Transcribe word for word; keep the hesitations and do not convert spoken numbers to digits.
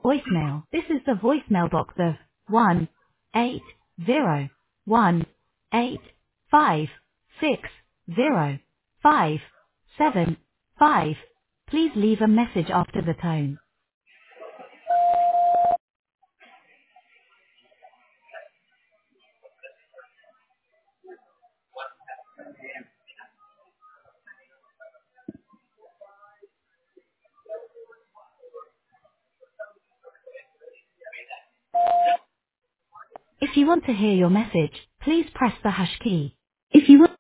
Voicemail. This is the voicemail box of one eight zero one eight five six zero five seven five. Please leave a message after the tone. If you want to hear your message, please press the hash key. If you want